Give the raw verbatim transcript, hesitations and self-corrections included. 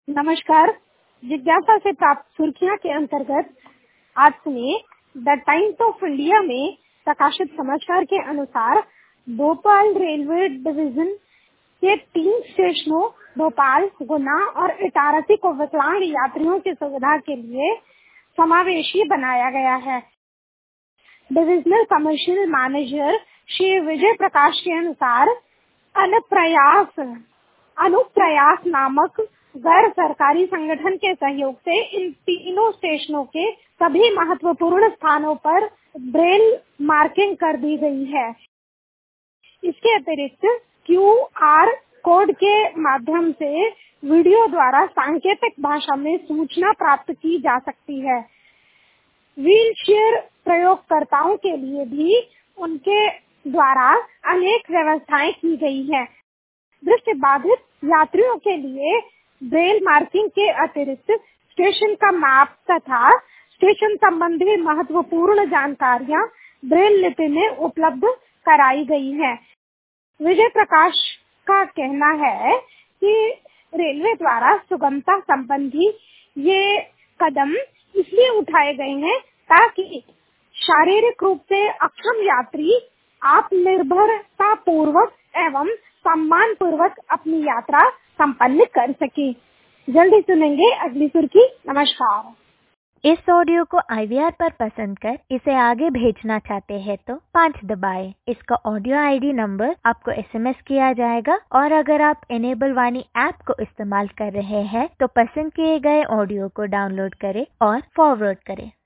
नमस्कार। जिज्ञासा से प्राप्त सुर्खियां के अंतर्गत आज सुनिए द टाइम्स ऑफ इंडिया में प्रकाशित समाचार के अनुसार भोपाल रेलवे डिवीजन के तीन स्टेशनों भोपाल, गुना और इटारसी को विकलांग यात्रियों की सुविधा के लिए समावेशी बनाया गया है। Divisional commercial manager Shri Vijay Prakash के अनुसार अनुप्रयास अनुप्रयास नामक गैर सरकारी संगठन के सहयोग से इन तीनों स्टेशनों के सभी महत्वपूर्ण स्थानों पर ब्रेल मार्किंग कर दी गई है। इसके अतिरिक्त क्यू आर कोड के माध्यम से वीडियो द्वारा सांकेतिक भाषा में सूचना प्राप्त की जा सकती है। व्हील चेयर प्रयोगकर्ताओं के लिए भी उनके द्वारा अनेक व्यवस्थाएं की गई है। दृष्टि बाधित यात्रियों के लिए ब्रेल मार्किंग के अतिरिक्त स्टेशन का मैप तथा स्टेशन संबंधी महत्वपूर्ण जानकारियां ब्रेल लिपि में उपलब्ध कराई गई है। विजय प्रकाश का कहना है कि रेलवे द्वारा सुगमता संबंधी ये कदम इसलिए उठाए गए हैं ताकि शारीरिक रूप से अक्षम यात्री आत्मनिर्भरता पूर्वक एवं सम्मान पूर्वक अपनी यात्रा संपन्न कर सके। जल्दी सुनेंगे अगली सुर्खी। नमस्कार। इस ऑडियो को आई वी आर पर पसंद कर इसे आगे भेजना चाहते हैं तो पाँच दबाएं। इसका ऑडियो आई डी नंबर आपको एस एम एस किया जाएगा और अगर आप इनेबल वाणी ऐप को इस्तेमाल कर रहे हैं तो पसंद किए गए ऑडियो को डाउनलोड करें और फॉरवर्ड करें।